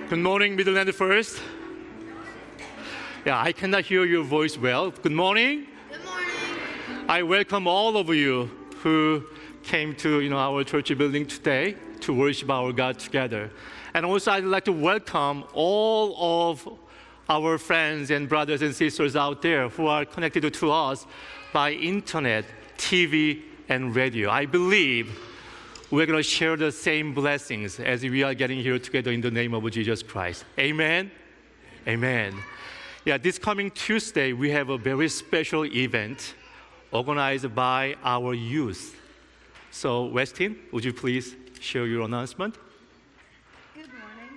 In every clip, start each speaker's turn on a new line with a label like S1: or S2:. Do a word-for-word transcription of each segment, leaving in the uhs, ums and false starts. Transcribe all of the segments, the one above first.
S1: Good morning, Midland First. Yeah, I cannot hear your voice well. Good morning.
S2: Good morning.
S1: I welcome all of you who came to you know, our church building today to worship our God together. And also I'd like to welcome all of our friends and brothers and sisters out there who are connected to us by internet, T V, and radio. I believe we're going to share the same blessings as we are getting here together in the name of Jesus Christ. Amen? Amen. Yeah, this coming Tuesday, we have a very special event organized by our youth. So, Westin, would you please share your announcement?
S2: Good morning.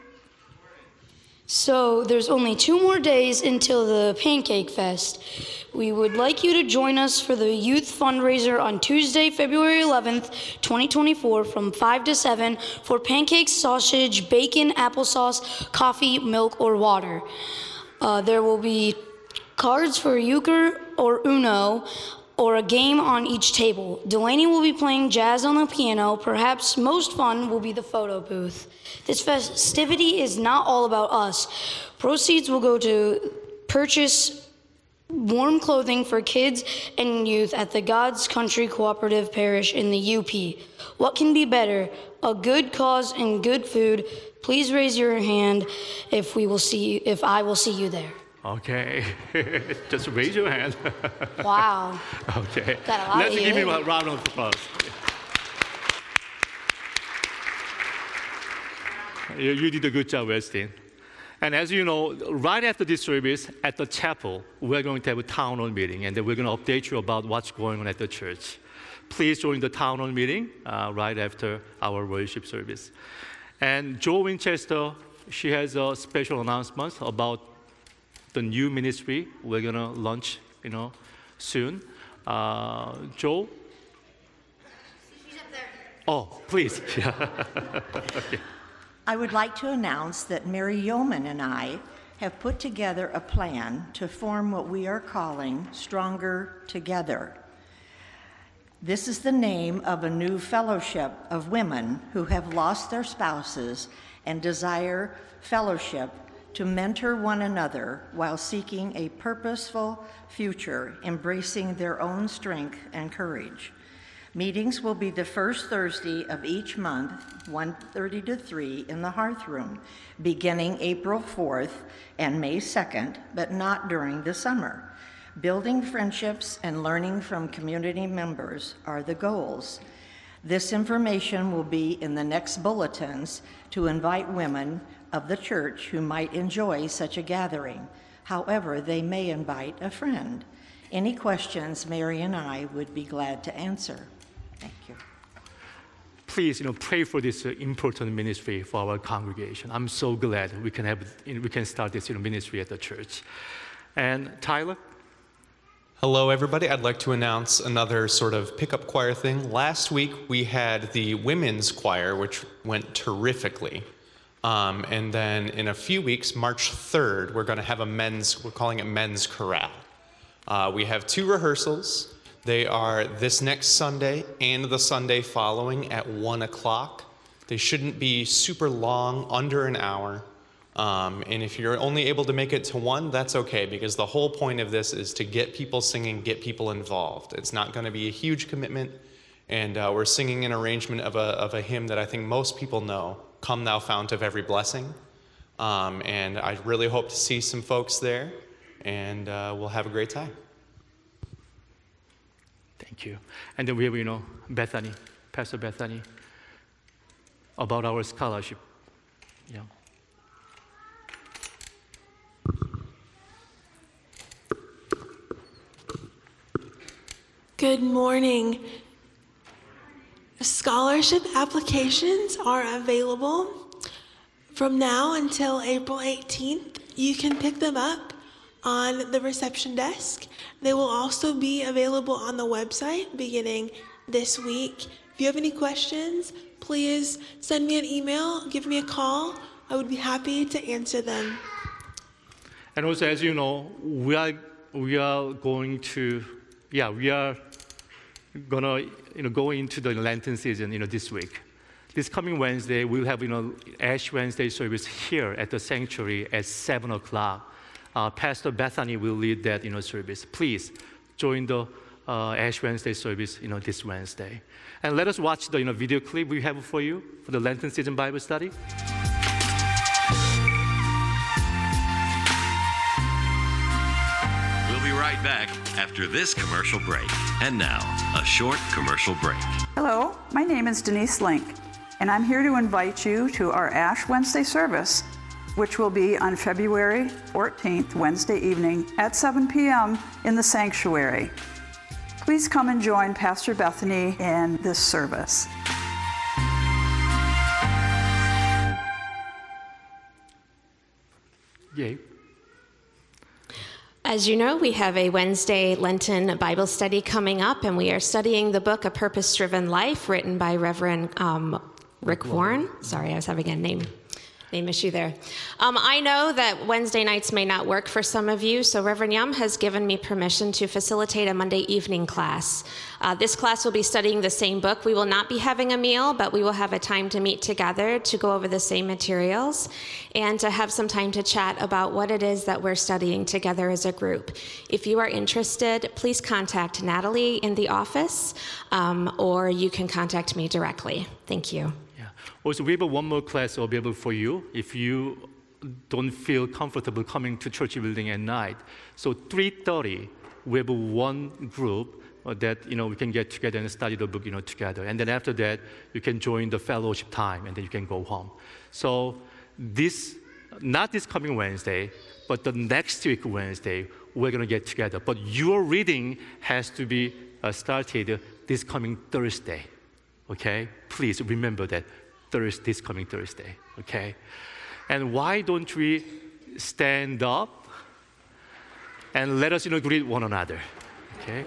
S2: So, there's only two more days until the Pancake Fest. We would like you to join us for the youth fundraiser on Tuesday, February eleventh, twenty twenty-four from five to seven for pancakes, sausage, bacon, applesauce, coffee, milk, or water. Uh, there will be cards for euchre or uno or a game on each table. Delaney will be playing jazz on the piano. Perhaps most fun will be the photo booth. This festivity is not all about us. Proceeds will go to purchase warm clothing for kids and youth at the God's Country Cooperative Parish in the U P. What can be better? A good cause and good food. Please raise your hand if we will see you, if I will see you there.
S1: Okay, just raise your hand.
S2: Wow.
S1: Okay,
S2: Got a lot
S1: let's
S2: of
S1: give
S2: you.
S1: him a round of applause. You, you did a good job, Westin. And as you know, right after this service at the chapel, we're going to have a town hall meeting, and then we're going to update you about what's going on at the church. Please join the town hall meeting uh, right after our worship service. And Joe Winchester, she has a special announcement about the new ministry we're going to launch, you know, soon. Uh, Joe?
S2: She's up there.
S1: Oh, please. Okay.
S3: I would like to announce that Mary Yeoman and I have put together a plan to form what we are calling Stronger Together. This is the name of a new fellowship of women who have lost their spouses and desire fellowship to mentor one another while seeking a purposeful future, embracing their own strength and courage. Meetings will be the first Thursday of each month, one thirty to three in the Hearth Room, beginning April fourth and May second, but not during the summer. Building friendships and learning from community members are the goals. This information will be in the next bulletins to invite women of the church who might enjoy such a gathering. However, they may invite a friend. Any questions, Mary and I would be glad to answer. Thank you.
S1: Please, you know, pray for this uh, important ministry for our congregation. I'm so glad we can have, you know, we can start this you know, ministry at the church. And Tyler?
S4: Hello, everybody. I'd like to announce another sort of pickup choir thing. Last week, we had the women's choir, which went terrifically. Um, and then in a few weeks, March third, we're going to have a men's, we're calling it Men's Chorale. Uh, we have two rehearsals. They are this next Sunday and the Sunday following at one o'clock. They shouldn't be super long, under an hour. Um, and if you're only able to make it to one, that's okay, because the whole point of this is to get people singing, get people involved. It's not going to be a huge commitment, and uh, we're singing an arrangement of a, of a hymn that I think most people know, Come Thou Fount of Every Blessing. Um, and I really hope to see some folks there, and uh, we'll have a great time.
S1: Thank you. And then we have, you know, Bethany, Pastor Bethany, about our scholarship. Yeah.
S5: Good morning. Scholarship applications are available from now until April eighteenth. You can pick them up on the reception desk. They will also be available on the website beginning this week. If you have any questions, please send me an email, give me a call. I would be happy to answer them.
S1: And also, as you know, we are we are going to, yeah, we are gonna you know go into the Lenten season, you know, this week. this coming Wednesday, we'll have, you know, Ash Wednesday service here at the sanctuary at seven o'clock. Uh, Pastor Bethany will lead that, you know, service. Please join the uh, Ash Wednesday service, you know, this Wednesday. And let us watch the, you know, video clip we have for you for the Lenten season Bible study.
S6: We'll be right back after this commercial break. And now, a short commercial break.
S7: Hello, my name is Denise Link, and I'm here to invite you to our Ash Wednesday service, which will be on February fourteenth, Wednesday evening at seven p.m. in the sanctuary. Please come and join Pastor Bethany in this service.
S1: Yay.
S8: As you know, we have a Wednesday Lenten Bible study coming up, and we are studying the book A Purpose-Driven Life, written by Reverend um, Rick Warren. Sorry, I was having a name name issue there. Um, I know that Wednesday nights may not work for some of you, so Reverend Yum has given me permission to facilitate a Monday evening class. Uh, this class will be studying the same book. We will not be having a meal, but we will have a time to meet together to go over the same materials and to have some time to chat about what it is that we're studying together as a group. If you are interested, please contact Natalie in the office, um, or you can contact me directly. Thank you.
S1: Also, we have one more class available for you if you don't feel comfortable coming to church building at night. So three thirty, we have one group that, you know, we can get together and study the book, you know, together. And then after that, you can join the fellowship time, and then you can go home. So this, not this coming Wednesday, but the next week Wednesday, we're going to get together. But your reading has to be uh, started this coming Thursday, okay? Please remember that. Thursday, this coming Thursday, okay? And why don't we stand up and let us, you know, greet one another, okay?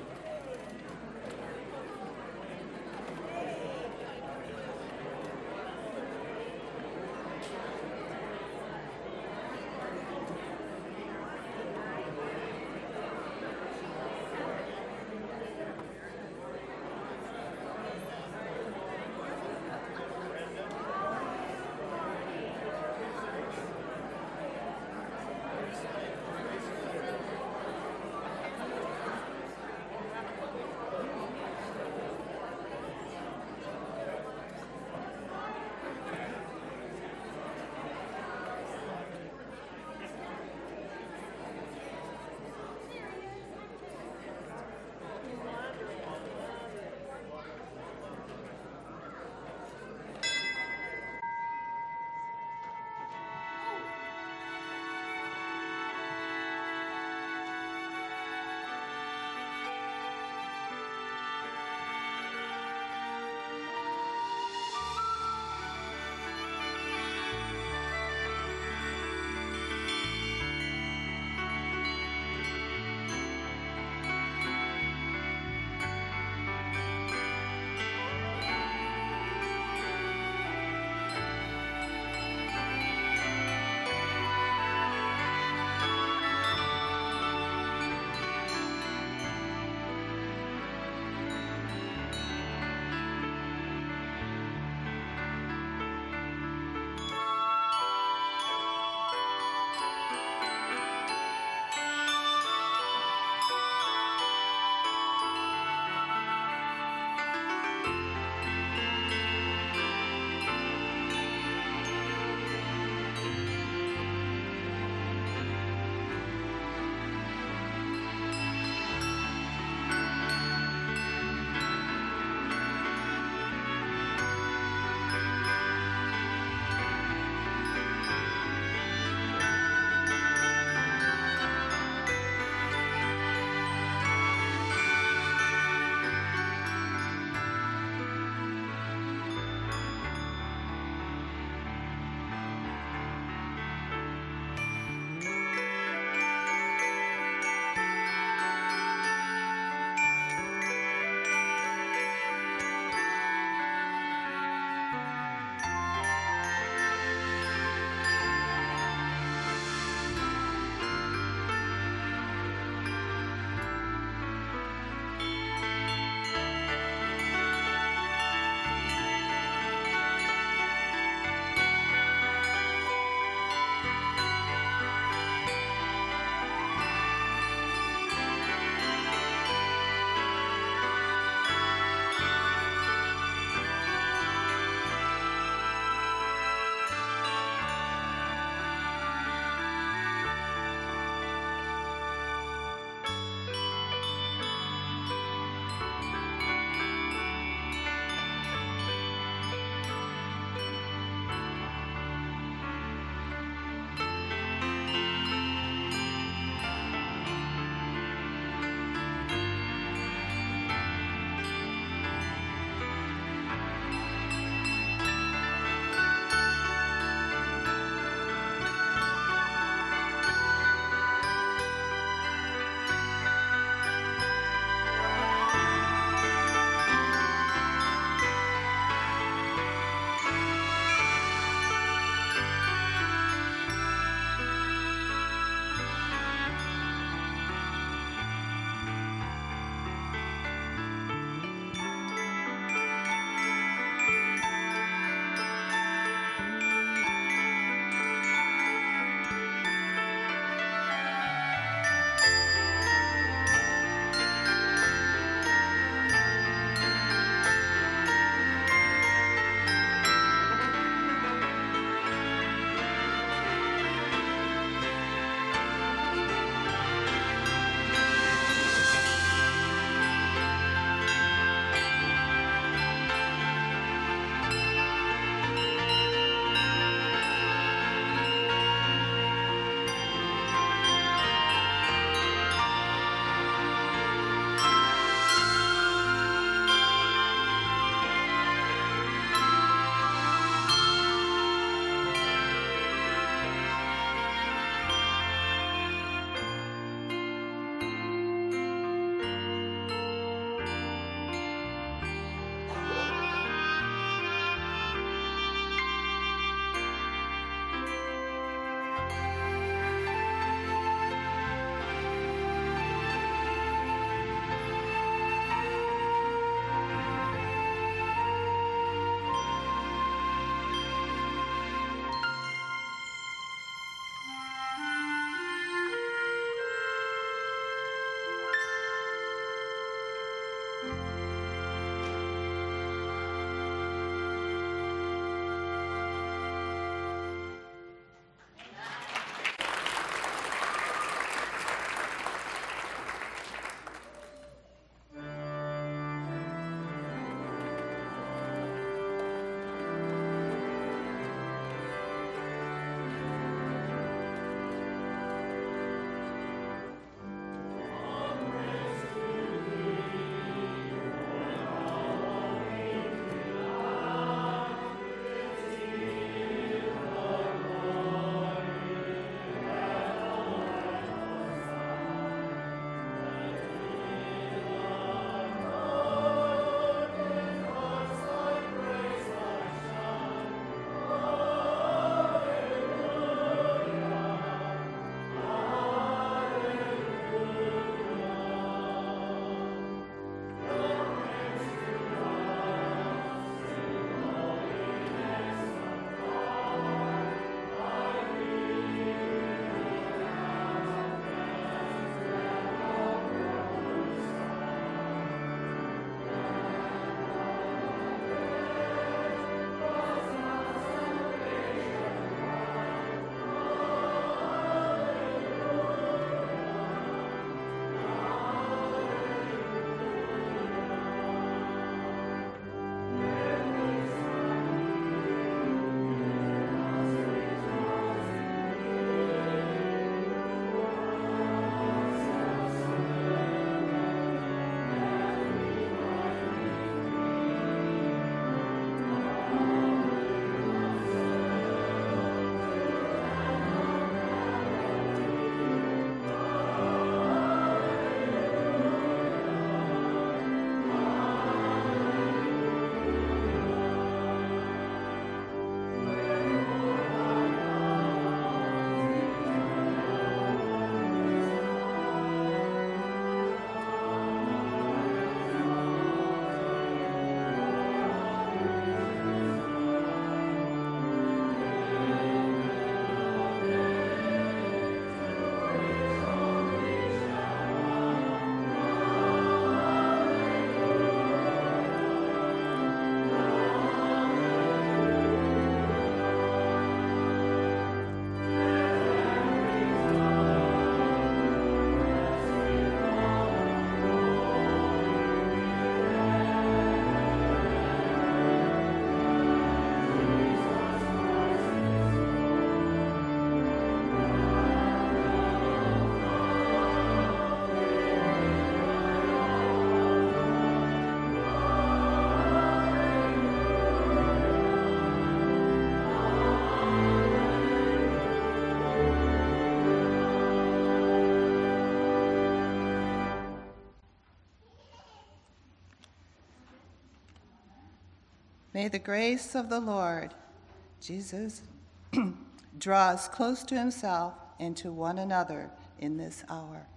S9: May the grace of the Lord Jesus draw us close to himself and to one another in this hour.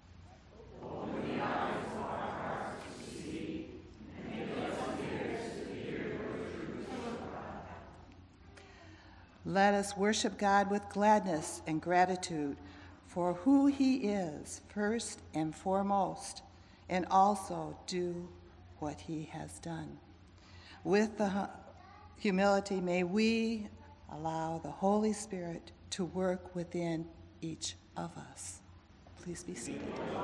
S9: Let us worship God with gladness and gratitude for who he is, first and foremost, and also do what he has done. With the humility, may we allow the Holy Spirit to work within each of us. Please be seated.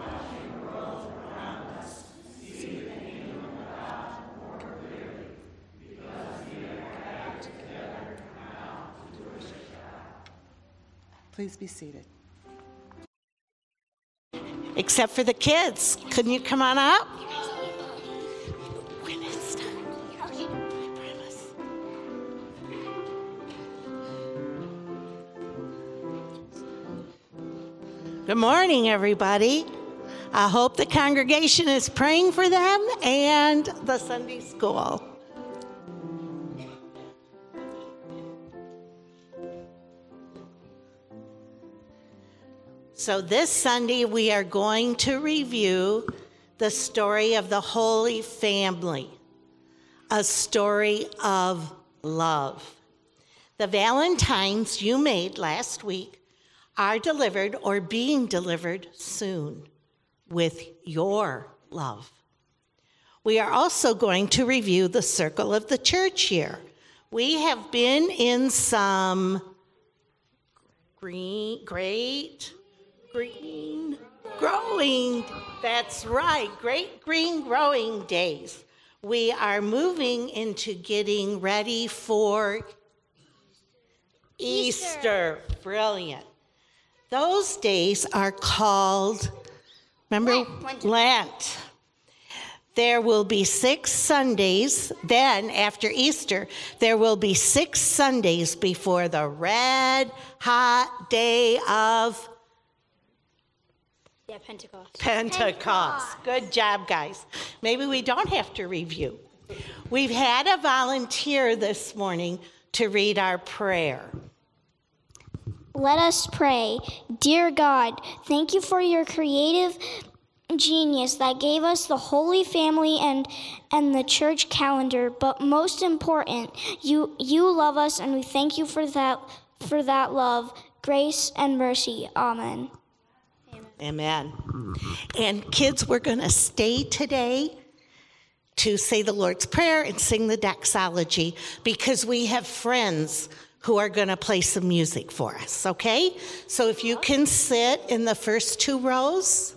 S9: Please be seated.
S10: Except for the kids. Couldn't you come on up? Good morning, everybody. I hope the congregation is praying for them and the Sunday school. So this Sunday, we are going to review the story of the Holy Family, a story of love. The Valentines you made last week are delivered or being delivered soon with your love. We are also going to review the circle of the church year. We have been in some green, great, green growing, that's right, great green growing days. We are moving into getting ready for Easter. Easter. Brilliant. Those days are called, remember? Lent. Lent. There will be six Sundays, then after Easter, there will be six Sundays before the red hot day of
S2: Yeah, Pentecost.
S10: Pentecost. Pentecost. Good job, guys. Maybe we don't have to review. We've had a volunteer this morning to read our prayer.
S11: Let us pray. Dear God, thank you for your creative genius that gave us the Holy Family and and the church calendar, but most important, you you love us and we thank you for that for that love, grace and mercy. Amen.
S10: Amen. And kids, we're going to stay today to say the Lord's Prayer and sing the doxology because we have friends who are going to play some music for us, okay? So if you can sit in the first two rows.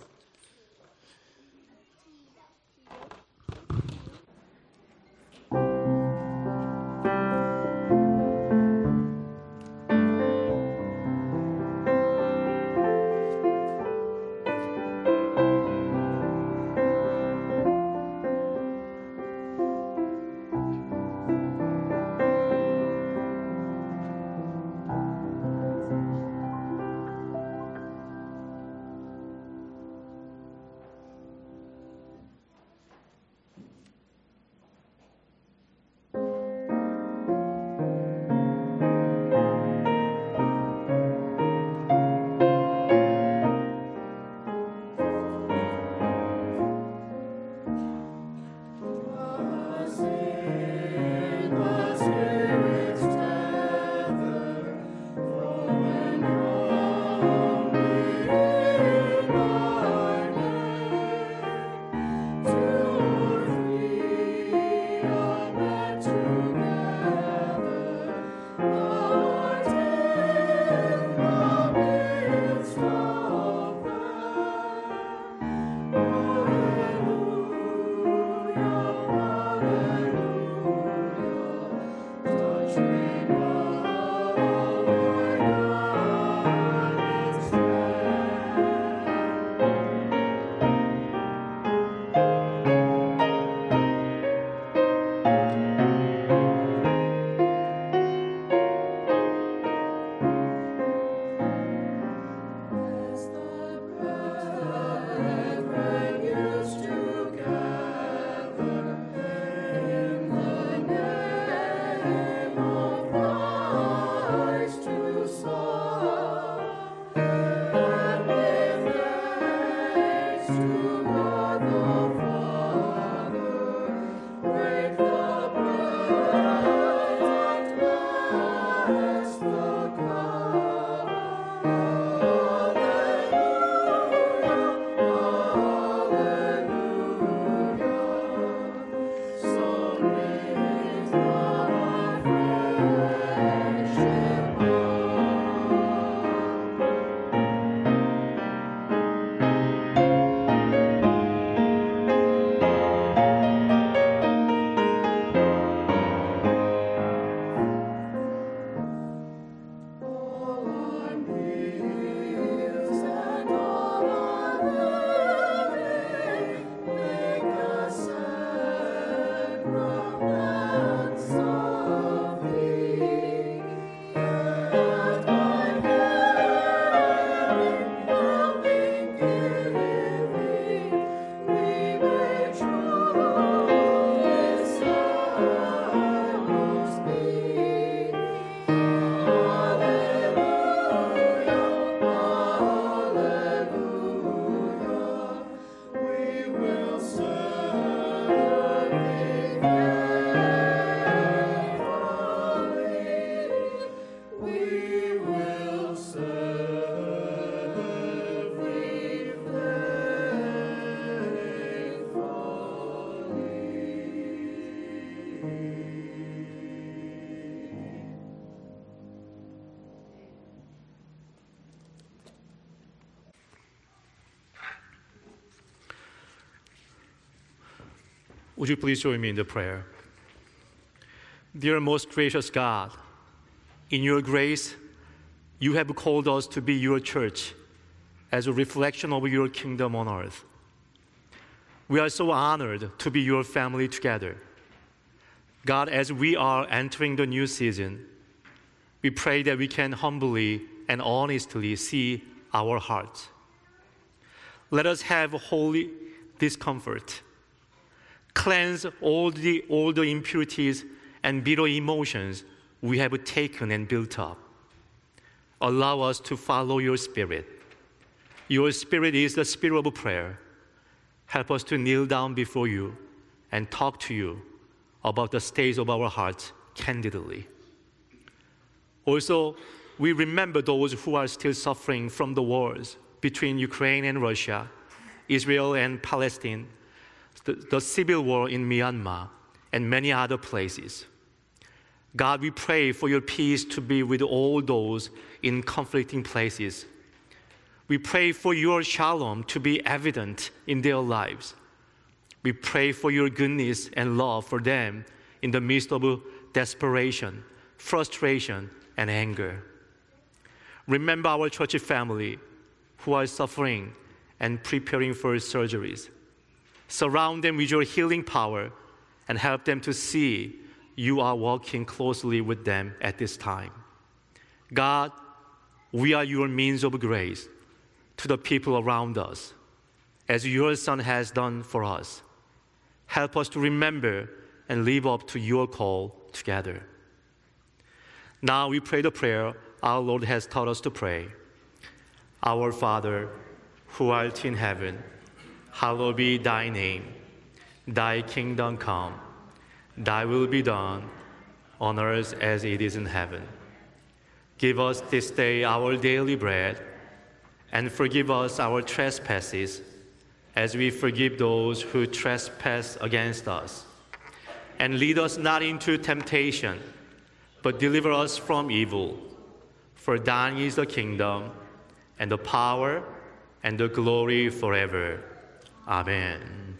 S1: Would you please join me in the prayer? Dear most gracious God, in your grace, you have called us to be your church as a reflection of your kingdom on earth. We are so honored to be your family together. God, as we are entering the new season, we pray that we can humbly and honestly see our hearts. Let us have holy discomfort. Cleanse all the, all the impurities and bitter emotions we have taken and built up. Allow us to follow your Spirit. Your Spirit is the spirit of prayer. Help us to kneel down before you and talk to you about the state of our hearts candidly. Also, we remember those who are still suffering from the wars between Ukraine and Russia, Israel and Palestine, the, the civil war in Myanmar, and many other places. God, we pray for your peace to be with all those in conflicting places. We pray for your shalom to be evident in their lives. We pray for your goodness and love for them in the midst of desperation, frustration, and anger. Remember our church family who are suffering and preparing for surgeries. Surround them with your healing power and help them to see you are walking closely with them at this time. God, we are your means of grace to the people around us, as your Son has done for us. Help us to remember and live up to your call together. Now we pray the prayer our Lord has taught us to pray. Our Father, who art in heaven, hallowed be thy name. Thy kingdom come, thy will be done on earth as it is in heaven. Give us this day our daily bread, and forgive us our trespasses, as we forgive those who trespass against us. And lead us not into temptation, but deliver us from evil. For thine is the kingdom, and the power, and the glory forever. Amen.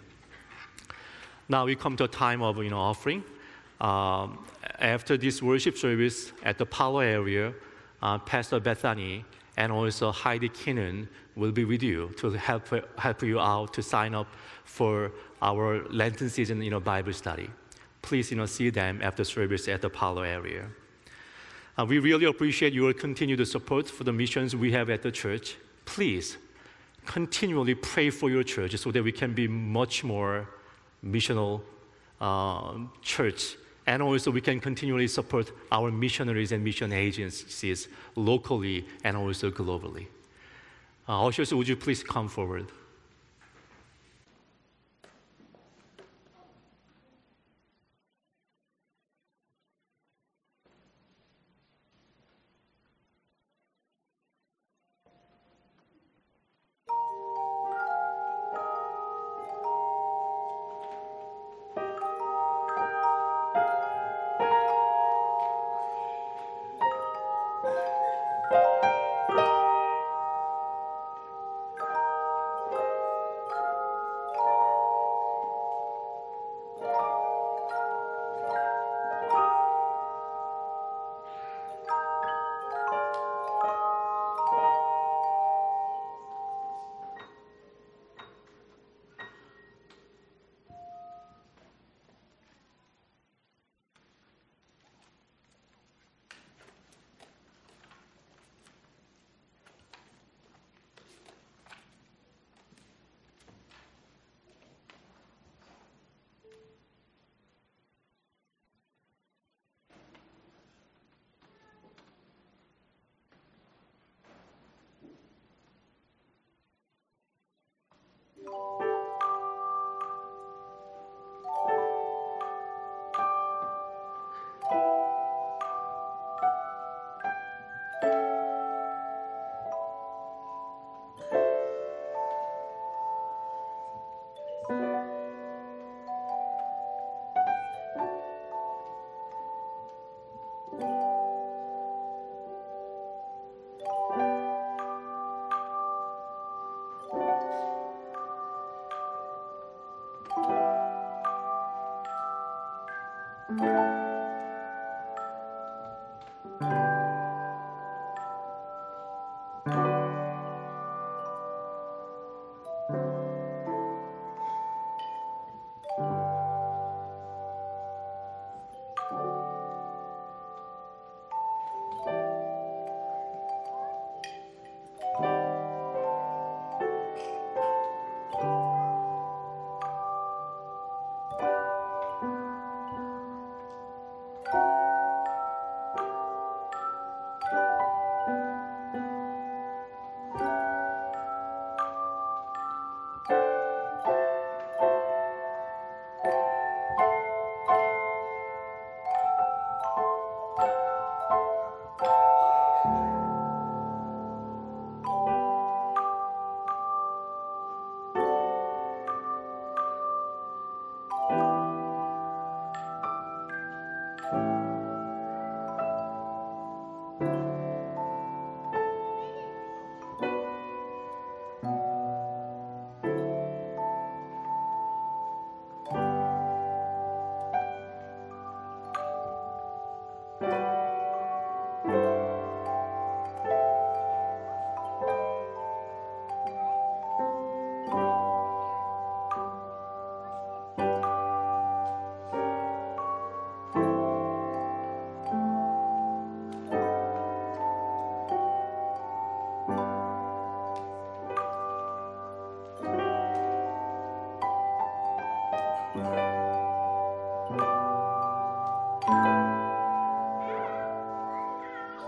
S1: Now we come to a time of you know, offering. Um, after this worship service at the Palo area, uh, Pastor Bethany and also Heidi Kinnan will be with you to help, help you out to sign up for our Lenten season you know, Bible study. Please you know, see them after service at the Palo area. Uh, we really appreciate your continued support for the missions we have at the church. Please continually pray for your church so that we can be much more missional uh, church. And also we can continually support our missionaries and mission agencies locally and also globally. Uh, ushers, would you please come forward?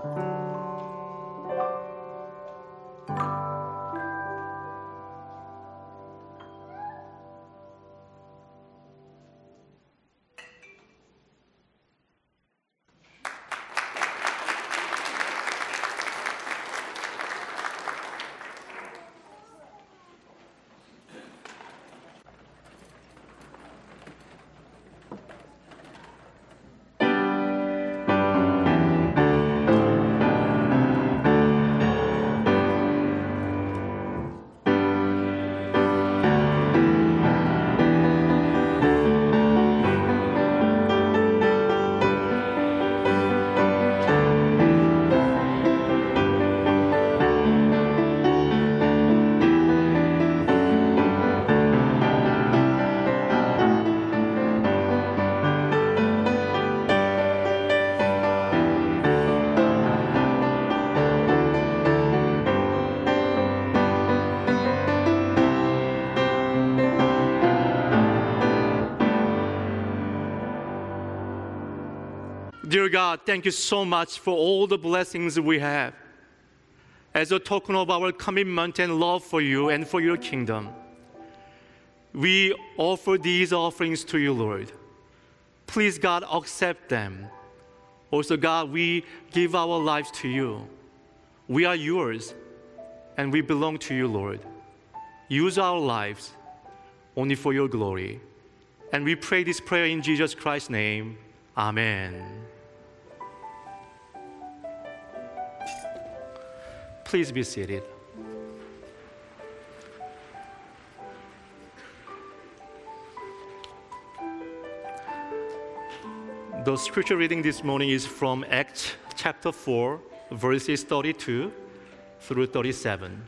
S1: Dear God, thank you so much for all the blessings we have. As a token of our commitment and love for you and for your kingdom, we offer these offerings to you, Lord. Please, God, accept them. Also, God, we give our lives to you. We are yours, and we belong to you, Lord. Use our lives only for your glory. And we pray this prayer in Jesus Christ's name. Amen. Please be seated. The scripture reading this morning is from Acts chapter four, verses thirty-two through thirty-seven.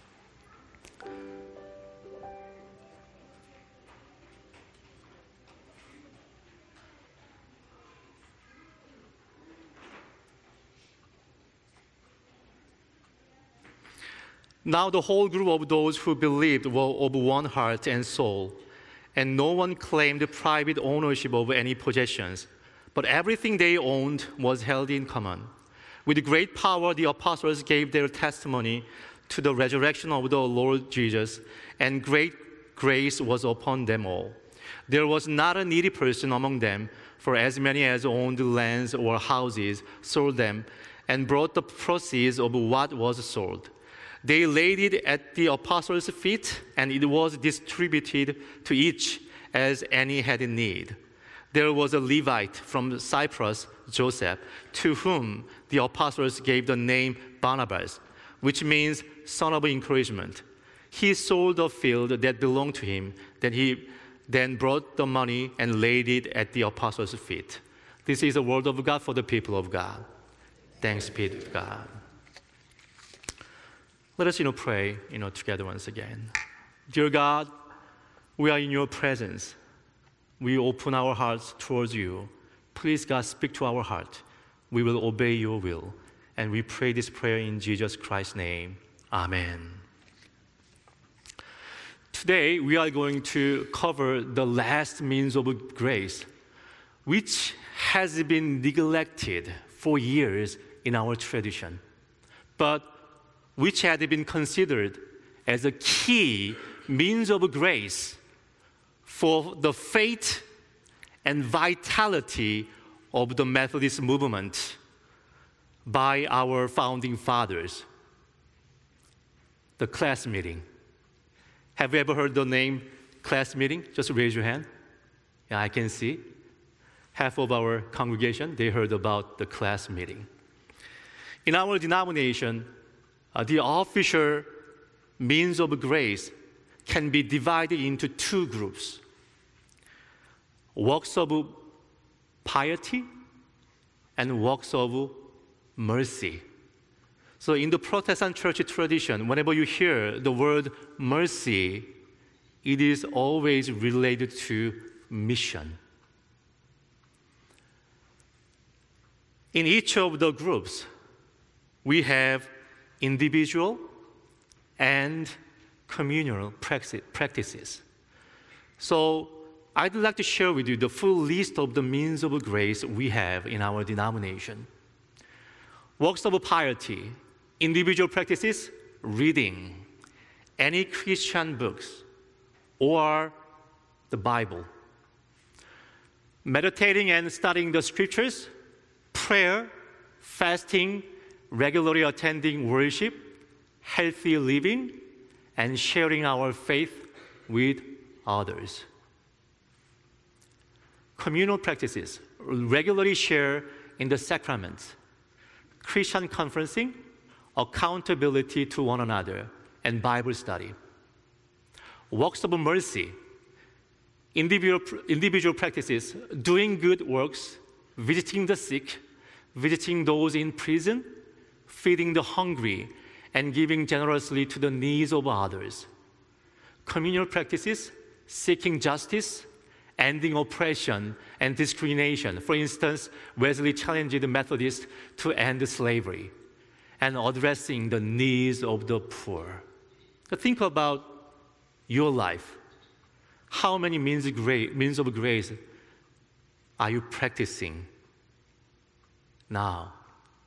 S1: Now the whole group of those who believed were of one heart and soul, and no one claimed private ownership of any possessions, but everything they owned was held in common. With great power, the apostles gave their testimony to the resurrection of the Lord Jesus, and great grace was upon them all. There was not a needy person among them, for as many as owned lands or houses sold them and brought the proceeds of what was sold. They laid it at the apostles' feet, and it was distributed to each as any had need. There was a Levite from Cyprus, Joseph, to whom the apostles gave the name Barnabas, which means son of encouragement. He sold a field that belonged to him, then he then brought the money and laid it at the apostles' feet. This is the word of God for the people of God. Thanks be to God. Let us, you know, pray, you know, together once again. Dear God, we are in your presence. We open our hearts towards you. Please, God, speak to our heart. We will obey your will. And we pray this prayer in Jesus Christ's name. Amen. Today, we are going to cover the last means of grace, which has been neglected for years in our tradition, but which had been considered as a key means of grace for the faith and vitality of the Methodist movement by our founding fathers. The class meeting. Have you ever heard the name class meeting? Just raise your hand. Yeah, I can see. Half of our congregation, they heard about the class meeting. In our denomination, Uh, the official means of grace can be divided into two groups: works of piety and works of mercy. So in the Protestant church tradition, whenever you hear the word mercy, it is always related to mission. In each of the groups, we have individual and communal practices. So I'd like to share with you the full list of the means of grace we have in our denomination. Works of piety, individual practices, reading any Christian books or the Bible. Meditating and studying the scriptures, prayer, fasting, regularly attending worship, healthy living, and sharing our faith with others. Communal practices, regularly share in the sacraments, Christian conferencing, accountability to one another, and Bible study. Works of mercy, individual, individual practices, doing good works, visiting the sick, visiting those in prison, feeding the hungry, and giving generously to the needs of others. Communal practices, seeking justice, ending oppression and discrimination. For instance, Wesley challenged the Methodists to end slavery and addressing the needs of the poor. Now think about your life. How many means of grace, means of grace are you practicing now?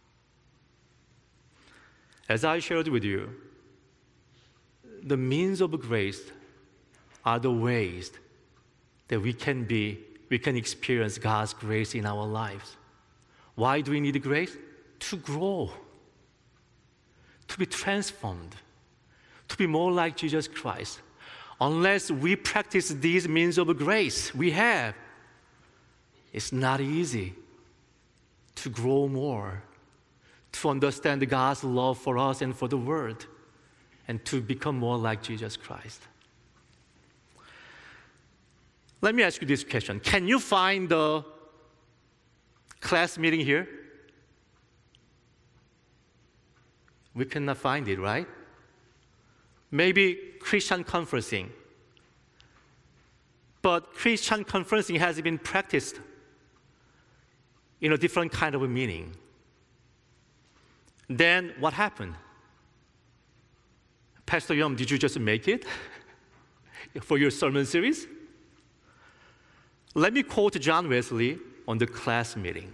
S1: As I shared with you, the means of grace are the ways that we can be, we can experience God's grace in our lives. Why do we need grace? To grow, to be transformed, to be more like Jesus Christ. Unless we practice these means of grace we have, it's not easy to grow more, to understand God's love for us and for the world, and to become more like Jesus Christ. Let me ask you this question. Can you find the class meeting here? We cannot find it, right? Maybe Christian conferencing. But Christian conferencing has been practiced in a different kind of a meaning. Then what happened? Pastor Yum, did you just make it for your sermon series? Let me quote John Wesley on the class meeting.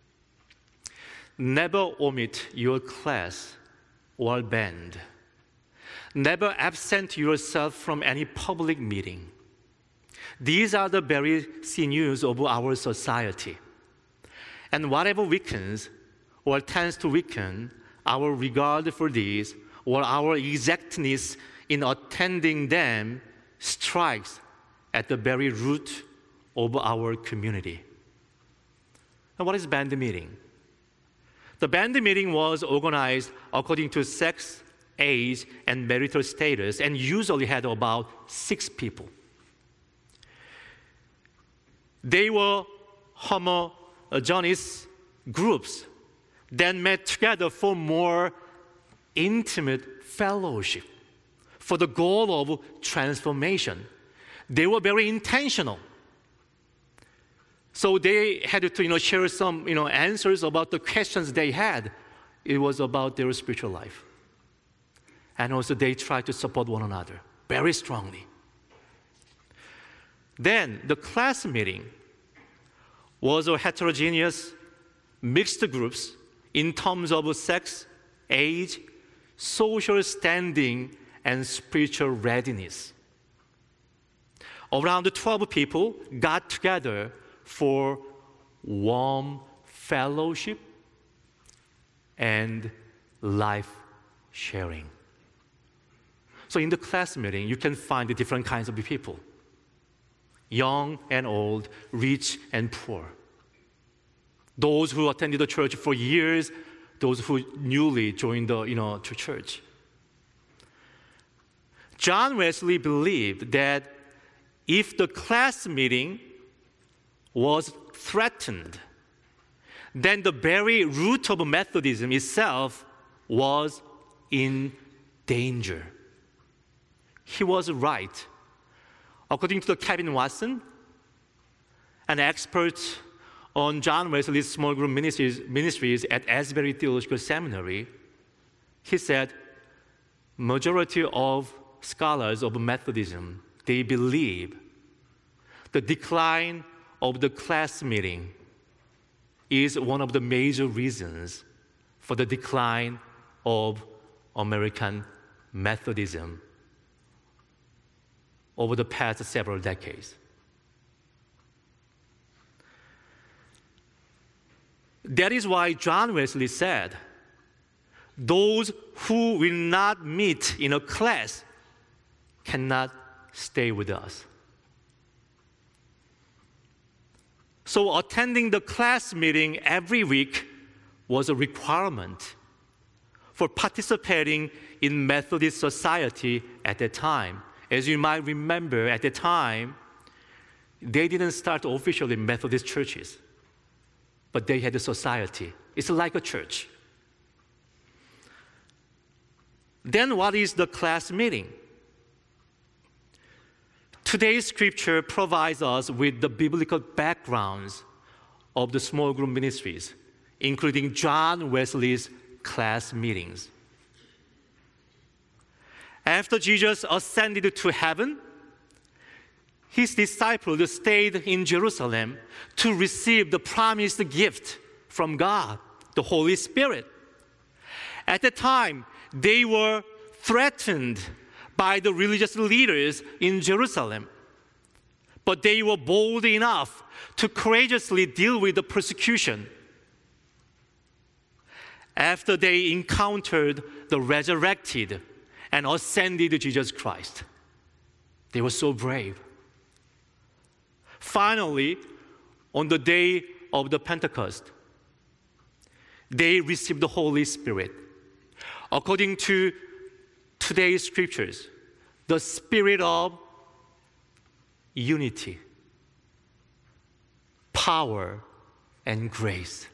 S1: Never omit your class or band. Never absent yourself from any public meeting. These are the very sinews of our society. And whatever weakens or tends to weaken our regard for these or our exactness in attending them strikes at the very root of our community. Now, what is band meeting? The band meeting was organized according to sex, age, and marital status, and usually had about six people. They were homogeneous groups that met together for more intimate fellowship, for the goal of transformation. They were very intentional. So they had to, you know, share some, you know, answers about the questions they had. It was about their spiritual life. And also they tried to support one another very strongly. Then the class meeting was a heterogeneous, mixed groups in terms of sex, age, social standing, and spiritual readiness. Around twelve people got together for warm fellowship and life sharing. So in the class meeting, you can find the different kinds of people. Young and old, rich and poor. Those who attended the church for years, those who newly joined the, you know, to church. John Wesley believed that if the class meeting was threatened, then the very root of Methodism itself was in danger. He was right. According to Kevin Watson, an expert on John Wesley's small group ministries, ministries at Asbury Theological Seminary, he said, majority of scholars of Methodism, they believe the decline of the class meeting is one of the major reasons for the decline of American Methodism over the past several decades. That is why John Wesley said, those who will not meet in a class cannot stay with us. So attending the class meeting every week was a requirement for participating in Methodist society at that time. As you might remember, at the time, they didn't start officially Methodist churches, but they had a society. It's like a church. Then what is the class meeting? Today's scripture provides us with the biblical backgrounds of the small group ministries, including John Wesley's class meetings. After Jesus ascended to heaven, his disciples stayed in Jerusalem to receive the promised gift from God, the Holy Spirit. At the time, they were threatened by the religious leaders in Jerusalem, but they were bold enough to courageously deal with the persecution. After they encountered the resurrected and ascended Jesus Christ, they were so brave. Finally, on the day of the Pentecost, they received the Holy Spirit. According to today's scriptures, the spirit of unity, power, and grace.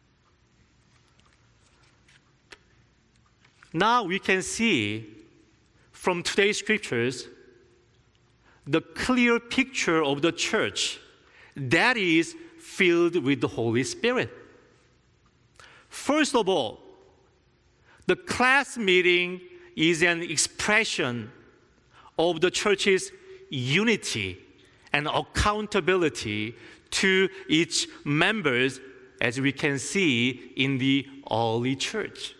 S1: Now we can see from today's scriptures the clear picture of the church that is filled with the Holy Spirit. First of all, the class meeting is an expression of the church's unity and accountability to its members, as we can see in the early church.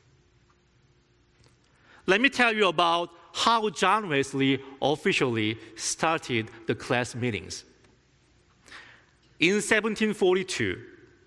S1: Let me tell you about how John Wesley officially started the class meetings. In seventeen forty-two,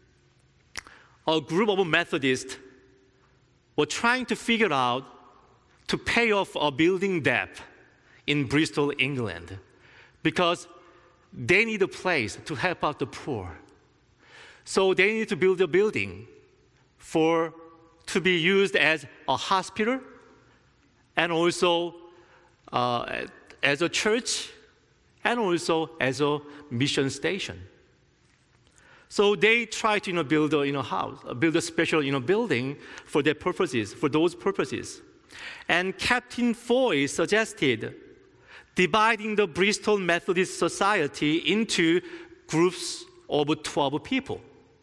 S1: a group of Methodists were trying to figure out to pay off a building debt in Bristol, England, because they need a place to help out the poor. So they need to build a building for to be used as a hospital and also uh, as a church and also as a mission station. So they tried to you know, build a you know, house, build a special you know, building for their purposes, for those purposes. And Captain Foy suggested dividing the Bristol Methodist Society into groups of twelve people.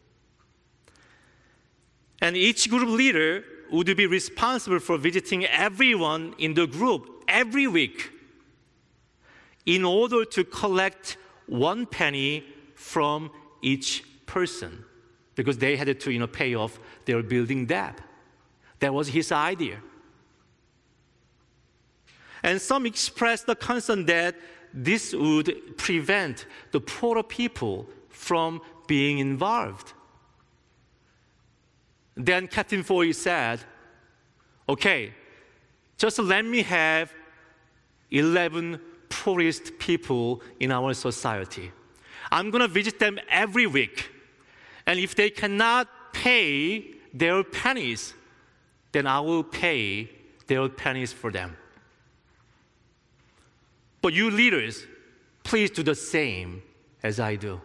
S1: And each group leader would be responsible for visiting everyone in the group every week in order to collect one penny from each person, because they had to you know, pay off their building debt. That was his idea. And some expressed the concern that this would prevent the poorer people from being involved. Then Captain Foy said, okay, just let me have eleven poorest people in our society. I'm going to visit them every week. And if they cannot pay their pennies, then I will pay their pennies for them. But you leaders, please do the same as I do.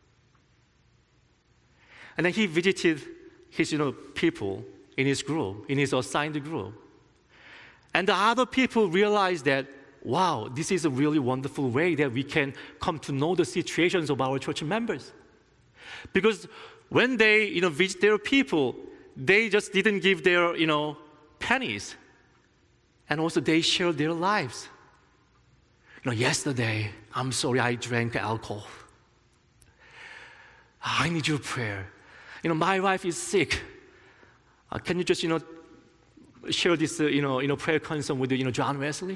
S1: And then he visited his you know, people in his group, in his assigned group. And the other people realized that, wow, this is a really wonderful way that we can come to know the situations of our church members. Because when they you know, visit their people, they just didn't give their you know, pennies. And also they shared their lives. You know, yesterday, I'm sorry I drank alcohol. I need your prayer. You know, my wife is sick. Uh, can you just, you know, share this, uh, you know, you know, prayer concern with, you know, John Wesley?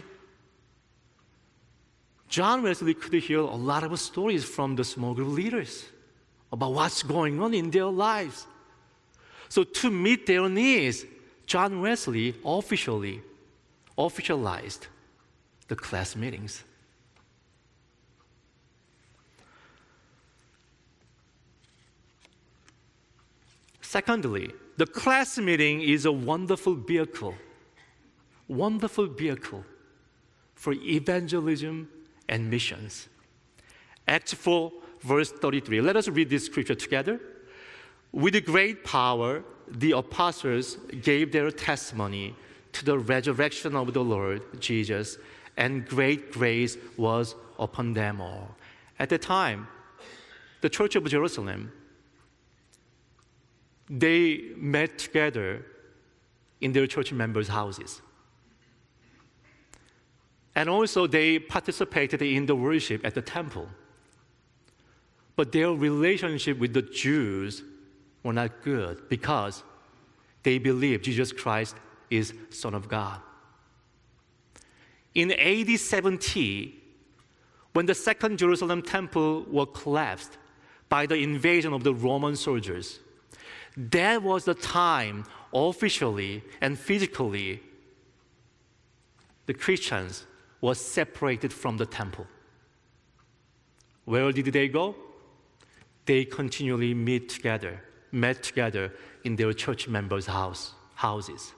S1: John Wesley could hear a lot of stories from the small group leaders about what's going on in their lives. So to meet their needs, John Wesley officially officialized the class meetings. Secondly, the class meeting is a wonderful vehicle, wonderful vehicle for evangelism and missions. Acts four, verse thirty-three. Let us read this scripture together. With great power, the apostles gave their testimony to the resurrection of the Lord Jesus, and great grace was upon them all. At the time, the Church of Jerusalem, they met together in their church members' houses. And also they participated in the worship at the temple. But their relationship with the Jews were not good because they believed Jesus Christ is Son of God. In A D seventy, when the second Jerusalem temple was collapsed by the invasion of the Roman soldiers, that was the time, officially and physically, the Christians were separated from the temple. Where did they go? They continually meet together, met together in their church members' house, houses.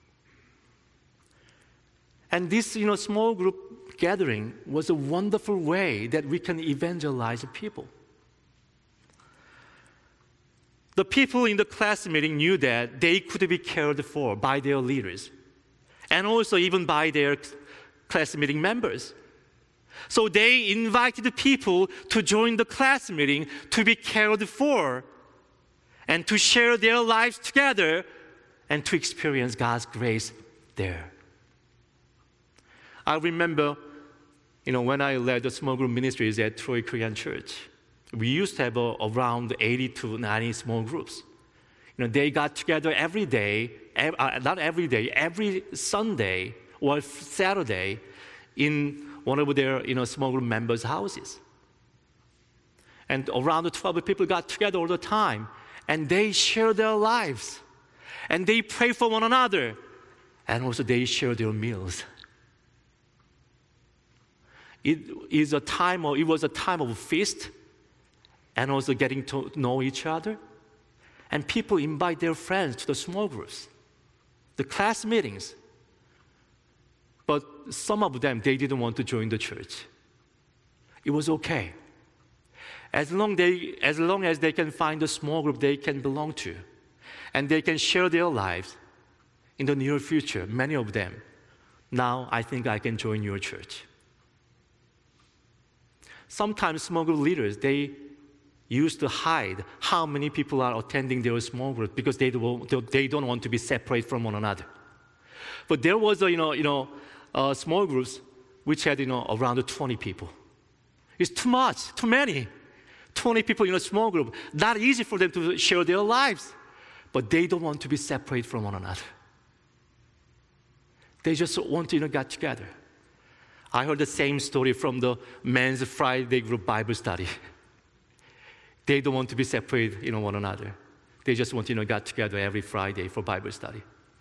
S1: And this, you know, small group gathering was a wonderful way that we can evangelize people. The people in the class meeting knew that they could be cared for by their leaders and also even by their class meeting members. So they invited the people to join the class meeting to be cared for and to share their lives together and to experience God's grace there. I remember, you know, when I led the small group ministries at Troy Korean Church, we used to have uh, around eighty to ninety small groups. You know, they got together every day, ev- uh, not every day, every Sunday or Saturday in one of their, you know, small group members' houses. And around twelve people got together all the time, and they shared their lives, and they pray for one another, and also they share their meals. It is a time of, it was a time of feast, and also getting to know each other. And people invite their friends to the small groups, the class meetings. But some of them, they didn't want to join the church. It was okay. As long, they, as long as they can find a small group they can belong to, and they can share their lives in the near future, many of them, now I think I can join your church. Sometimes small group leaders, they used to hide how many people are attending their small group because they don't, they don't want to be separate from one another. But there was a, you know, you know, uh, small groups which had, you know, around twenty people. It's too much, too many. twenty people in a small group, not easy for them to share their lives. But they don't want to be separate from one another. They just want to, you know, get together. I heard the same story from the men's Friday group Bible study. They don't want to be separate, you know, one another. They just want to, you know, get together every Friday for Bible study.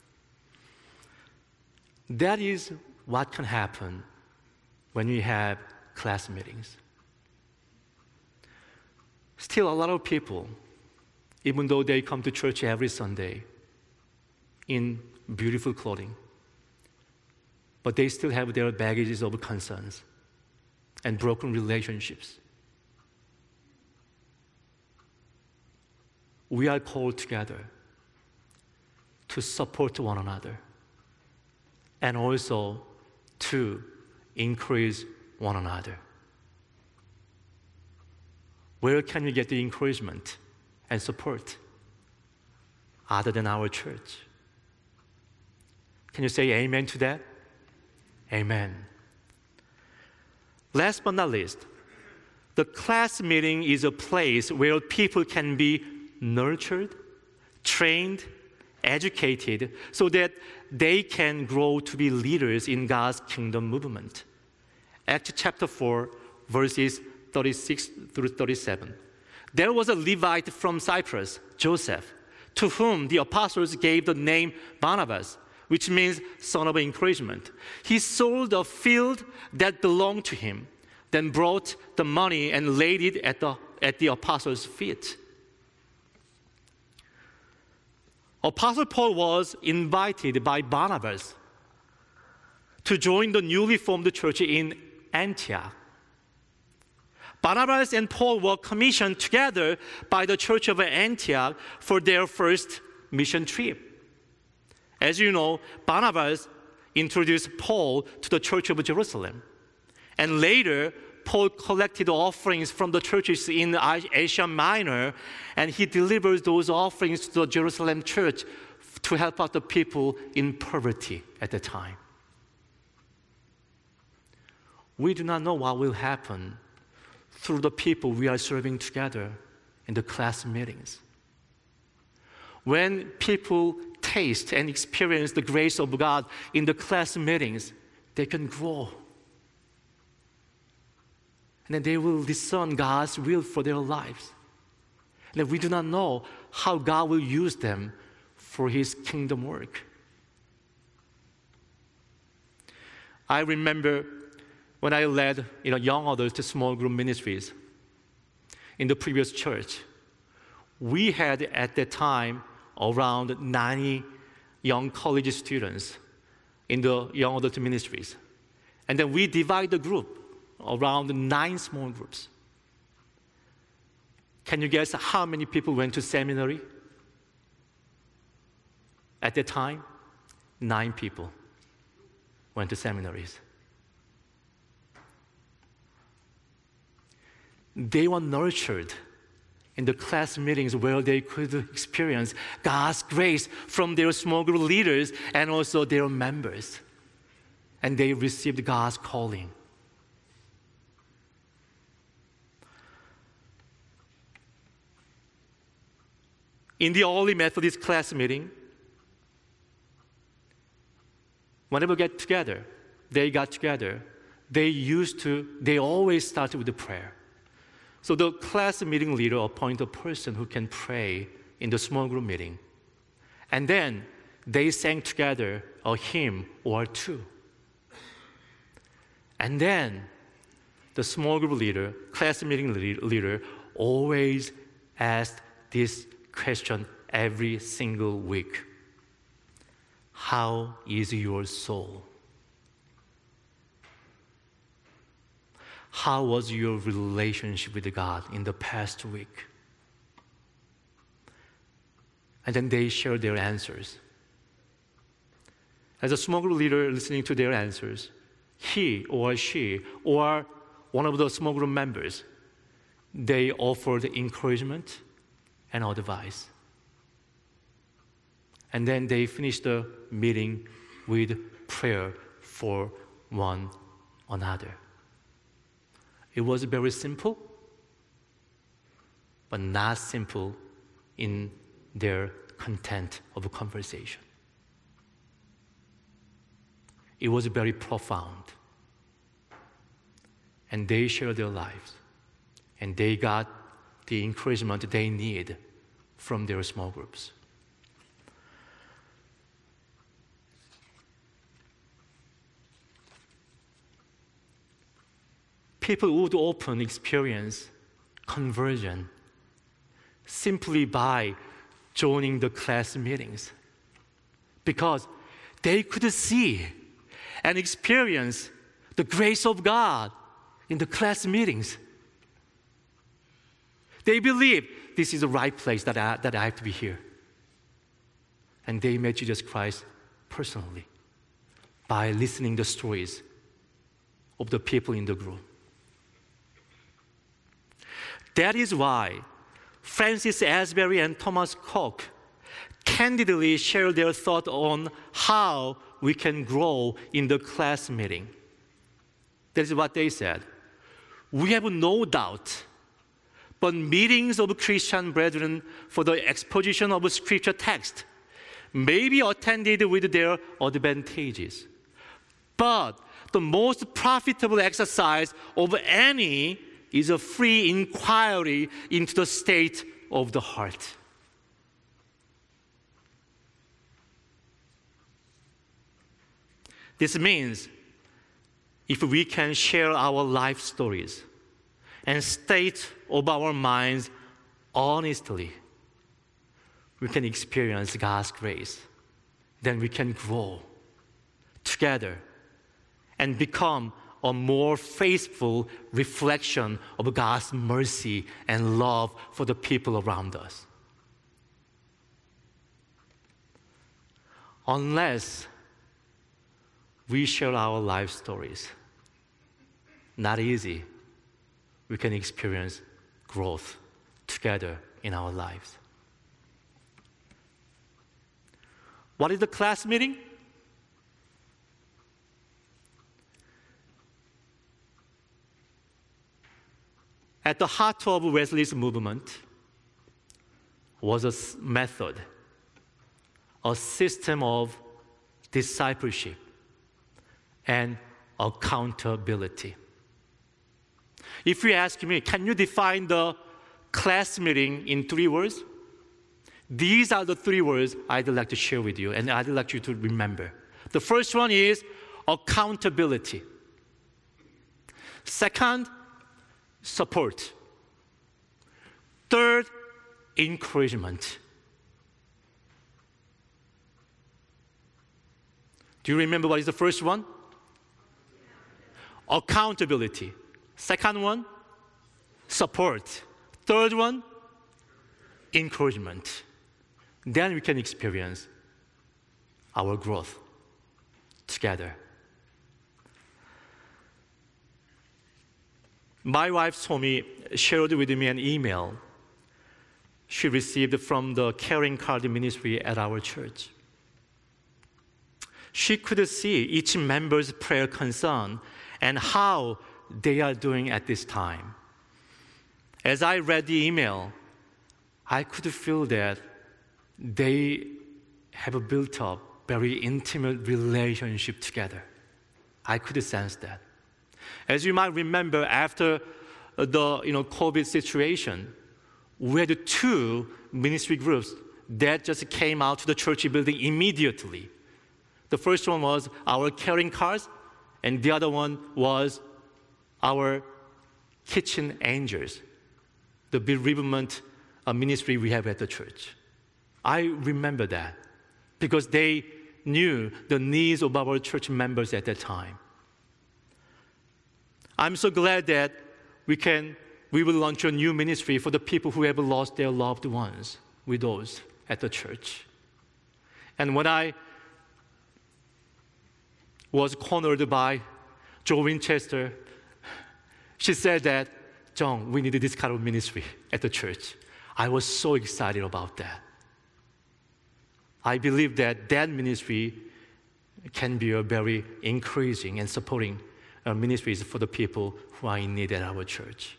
S1: That is what can happen when we have class meetings. Still, a lot of people, even though they come to church every Sunday in beautiful clothing, but they still have their baggages of concerns and broken relationships. We are called together to support one another and also to encourage one another. Where can we get the encouragement and support other than our church? Can you say amen to that? Amen. Last but not least, the class meeting is a place where people can be nurtured, trained, educated so that they can grow to be leaders in God's kingdom movement. Acts chapter four, verses thirty-six through thirty-seven. There was a Levite from Cyprus, Joseph, to whom the apostles gave the name Barnabas, which means son of encouragement. He sold a field that belonged to him, then brought the money and laid it at the, at the apostles' feet. Apostle Paul was invited by Barnabas to join the newly formed church in Antioch. Barnabas and Paul were commissioned together by the church of Antioch for their first mission trip. As you know, Barnabas introduced Paul to the church of Jerusalem. And later, Paul collected offerings from the churches in Asia Minor, and he delivered those offerings to the Jerusalem church to help out the people in poverty at the time. We do not know what will happen through the people we are serving together in the class meetings. When people taste and experience the grace of God in the class meetings, they can grow. And then they will discern God's will for their lives. And we do not know how God will use them for His kingdom work. I remember when I led you know, young adults to small group ministries in the previous church, we had at that time around ninety young college students in the young adult ministries. And then we divide the group around nine small groups. Can you guess how many people went to seminary? At that time, nine people went to seminaries. They were nurtured in the class meetings where they could experience God's grace from their small group leaders and also their members. And they received God's calling. In the early Methodist class meeting, whenever they get together, they got together, they used to, they always started with a prayer. So the class meeting leader appoints a person who can pray in the small group meeting. And then they sang together a hymn or two. And then the small group leader, class meeting leader, always asked this question every single week. How is your soul? How was your relationship with God in the past week? And then they share their answers. As a small group leader listening to their answers, he or she or one of the small group members, they offered encouragement and advice. And then they finished the meeting with prayer for one another. It was very simple, but not simple in their content of a conversation. It was very profound. And they shared their lives, and they got the encouragement they need from their small groups. People would often experience conversion simply by joining the class meetings because they could see and experience the grace of God in the class meetings. They believe this is the right place that I, that I have to be here. And they met Jesus Christ personally by listening to the stories of the people in the group. That is why Francis Asbury and Thomas Cook candidly share their thought on how we can grow in the class meeting. That is what they said. We have no doubt, but meetings of Christian brethren for the exposition of scripture text may be attended with their advantages. But the most profitable exercise of any is a free inquiry into the state of the heart. This means if we can share our life stories and state of our minds honestly, we can experience God's grace. Then we can grow together and become a more faithful reflection of God's mercy and love for the people around us. Unless we share our life stories, not easy, we can experience growth together in our lives. What is the class meeting? At the heart of Wesley's movement was a method, a system of discipleship and accountability. If you ask me, can you define the class meeting in three words? These are the three words I'd like to share with you, and I'd like you to remember. The first one is accountability. Second, support. Third, encouragement. Do you remember what is the first one? Accountability. Second one, support. Third one, encouragement. Then we can experience our growth together. My wife, Somi, shared with me an email she received from the Caring Card Ministry at our church. She could see each member's prayer concern and how they are doing at this time. As I read the email, I could feel that they have built up very intimate relationship together. I could sense that. As you might remember, after the you know, COVID situation, we had two ministry groups that just came out to the church building immediately. The first one was our Caring Cards, and the other one was our Kitchen Angels, the bereavement ministry we have at the church. I remember that because they knew the needs of our church members at that time. I'm so glad that we can, we will launch a new ministry for the people who have lost their loved ones, widows, at the church. And when I was cornered by Joe Winchester, she said that, John, we need this kind of ministry at the church. I was so excited about that. I believe that that ministry can be a very encouraging and supporting uh, ministries for the people who are in need at our church.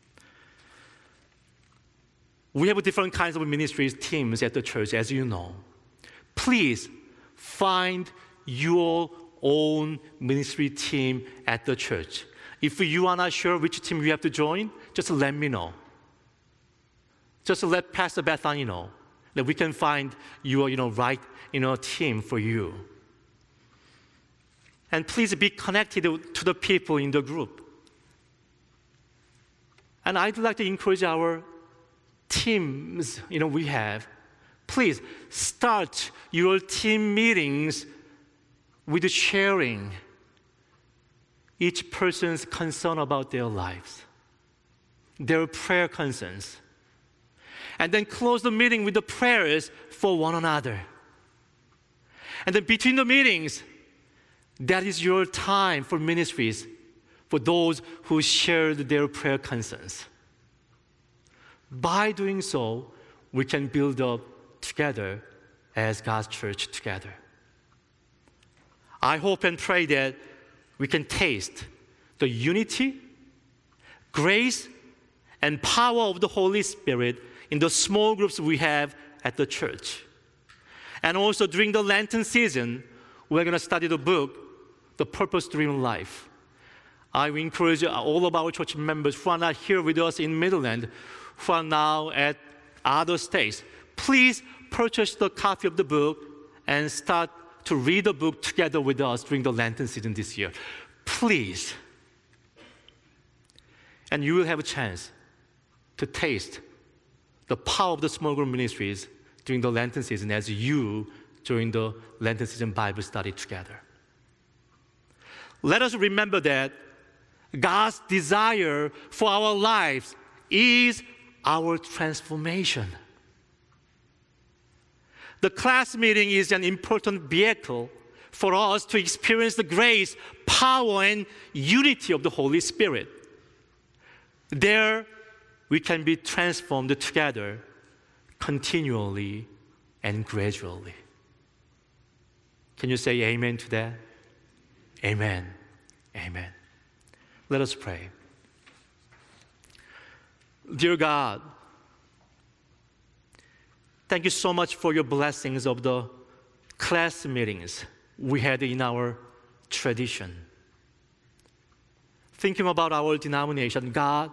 S1: We have different kinds of ministries, teams at the church, as you know. Please find your own ministry team at the church. If you are not sure which team you have to join, just let me know. Just let Pastor Bethany know that we can find your, you know, right, you know, team for you. And please be connected to the people in the group. And I'd like to encourage our teams, you know, we have. Please start your team meetings with sharing each person's concern about their lives, their prayer concerns. And then close the meeting with the prayers for one another. And then between the meetings, that is your time for ministries for those who shared their prayer concerns. By doing so, we can build up together as God's church together. I hope and pray that we can taste the unity, grace, and power of the Holy Spirit in the small groups we have at the church. And also during the Lenten season, we're going to study the book, The Purpose-Driven Life. I encourage all of our church members who are not here with us in Midland, who are now at other states, please purchase the copy of the book and start to read the book together with us during the Lenten season this year. Please. And you will have a chance to taste the power of the small group ministries during the Lenten season as you join the Lenten season Bible study together. Let us remember that God's desire for our lives is our transformation. The class meeting is an important vehicle for us to experience the grace, power, and unity of the Holy Spirit. There, we can be transformed together continually and gradually. Can you say amen to that? Amen. Amen. Let us pray. Dear God, thank you so much for your blessings of the class meetings we had in our tradition. Thinking about our denomination, God,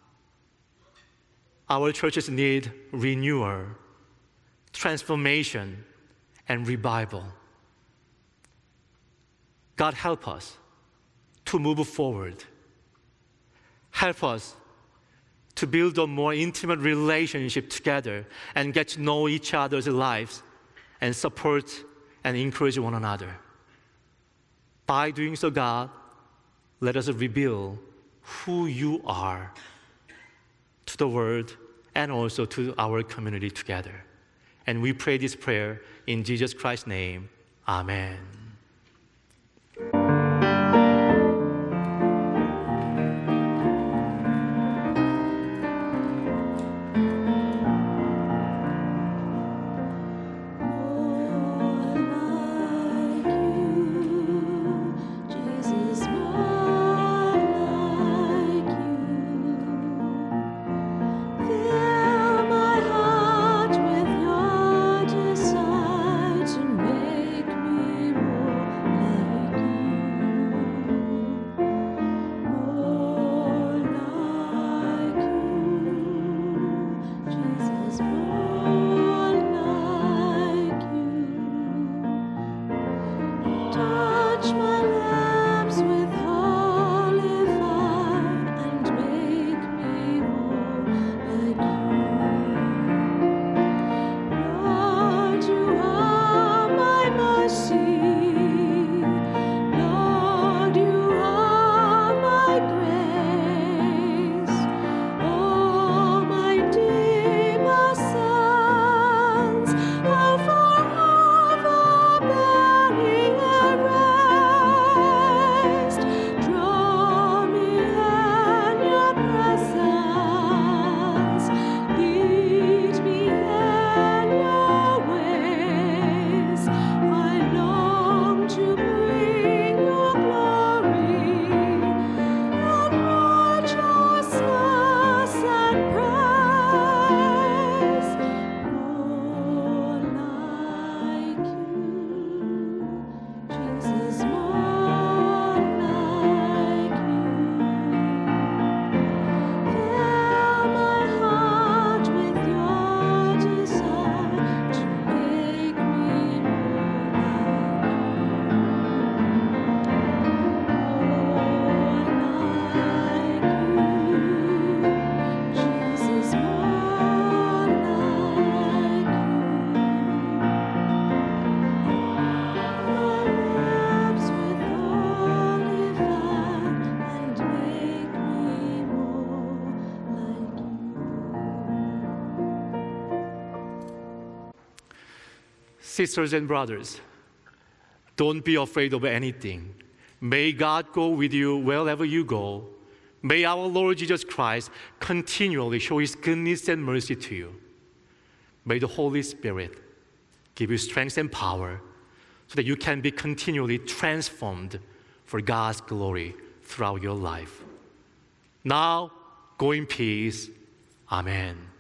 S1: our churches need renewal, transformation, and revival. God, help us to move forward. Help us to build a more intimate relationship together and get to know each other's lives and support and encourage one another. By doing so, God, let us reveal who you are to the world and also to our community together. And we pray this prayer in Jesus Christ's name. Amen. Sisters and brothers, don't be afraid of anything. May God go with you wherever you go. May our Lord Jesus Christ continually show His goodness and mercy to you. May the Holy Spirit give you strength and power so that you can be continually transformed for God's glory throughout your life. Now, go in peace. Amen.